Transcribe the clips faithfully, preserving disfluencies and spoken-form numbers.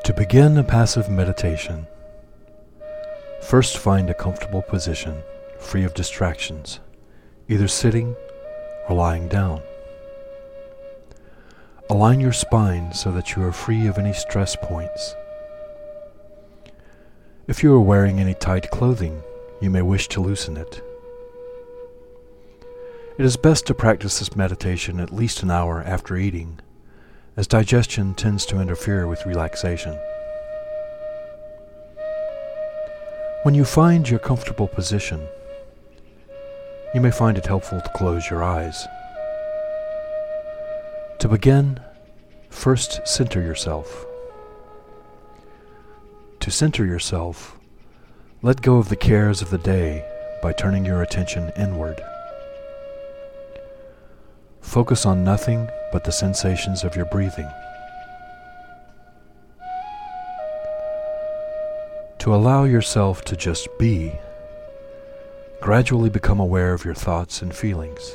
To begin a passive meditation, first find a comfortable position, free of distractions, either sitting or lying down. Align your spine so that you are free of any stress points. If you are wearing any tight clothing, you may wish to loosen it. It is best to practice this meditation at least an hour after eating, as digestion tends to interfere with relaxation. When you find your comfortable position, you may find it helpful to close your eyes. To begin, first center yourself. To center yourself, let go of the cares of the day by turning your attention inward. Focus on nothing but the sensations of your breathing. To allow yourself to just be, gradually become aware of your thoughts and feelings.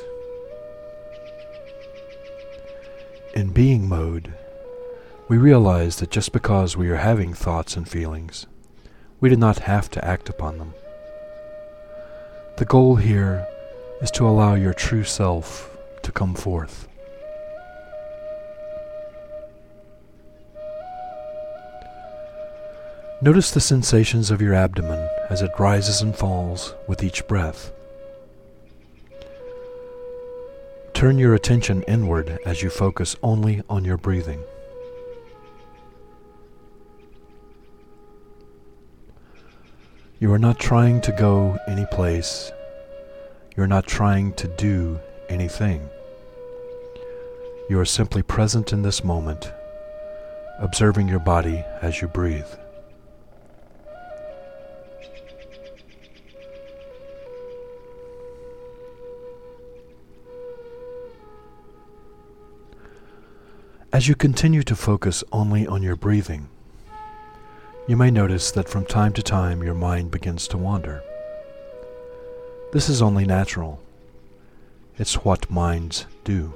In being mode, we realize that just because we are having thoughts and feelings, we do not have to act upon them. The goal here is to allow your true self to come forth. Notice the sensations of your abdomen as it rises and falls with each breath. Turn your attention inward as you focus only on your breathing. You are not trying to go any place. You are not trying to do anything. You are simply present in this moment, observing your body as you breathe. As you continue to focus only on your breathing, you may notice that from time to time your mind begins to wander. This is only natural. It's what minds do.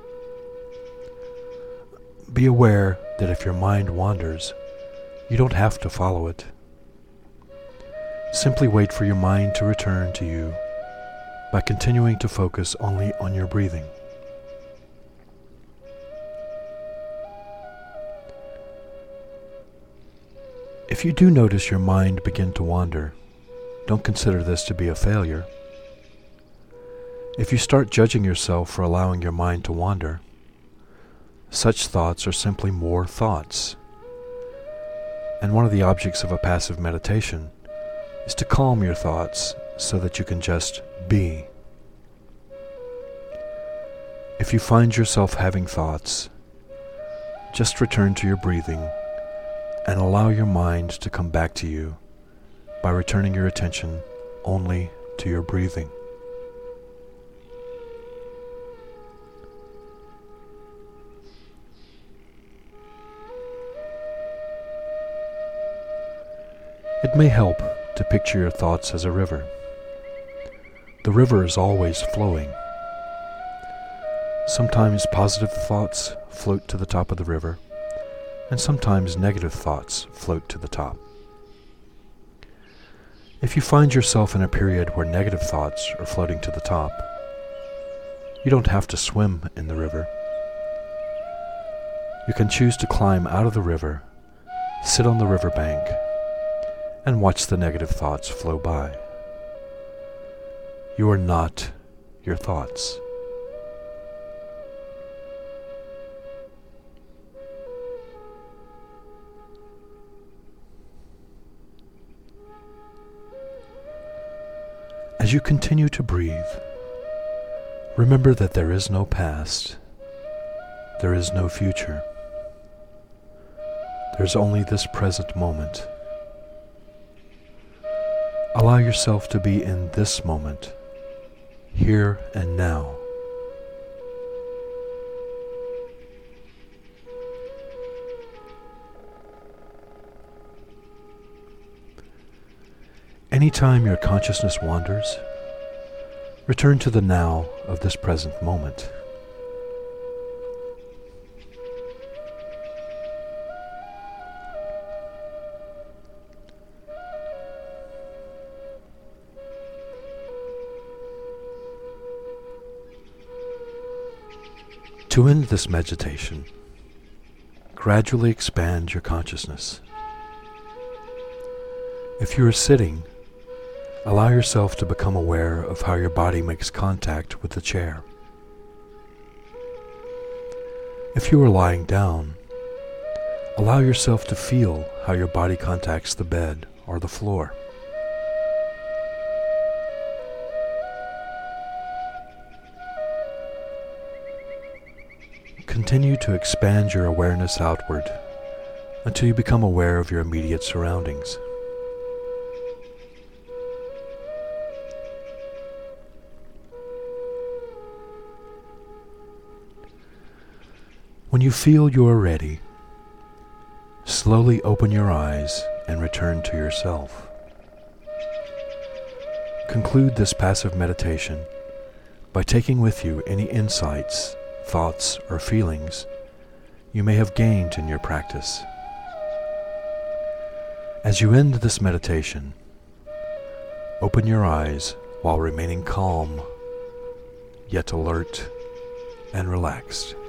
Be aware that if your mind wanders, you don't have to follow it. Simply wait for your mind to return to you by continuing to focus only on your breathing. If you do notice your mind begin to wander, don't consider this to be a failure. If you start judging yourself for allowing your mind to wander, such thoughts are simply more thoughts. And one of the objects of a passive meditation is to calm your thoughts so that you can just be. If you find yourself having thoughts, just return to your breathing and allow your mind to come back to you by returning your attention only to your breathing. It may help to picture your thoughts as a river. The river is always flowing. Sometimes positive thoughts float to the top of the river, and sometimes negative thoughts float to the top. If you find yourself in a period where negative thoughts are floating to the top, you don't have to swim in the river. You can choose to climb out of the river, sit on the riverbank, and watch the negative thoughts flow by. You are not your thoughts. As you continue to breathe, remember that there is no past, there is no future. There's only this present moment. Allow yourself to be in this moment, here and now. Anytime your consciousness wanders, return to the now of this present moment. To end this meditation, gradually expand your consciousness. If you are sitting, allow yourself to become aware of how your body makes contact with the chair. If you are lying down, allow yourself to feel how your body contacts the bed or the floor. Continue to expand your awareness outward until you become aware of your immediate surroundings. When you feel you are ready, slowly open your eyes and return to yourself. Conclude this passive meditation by taking with you any insights, thoughts, or feelings you may have gained in your practice. As you end this meditation, open your eyes while remaining calm, yet alert and relaxed.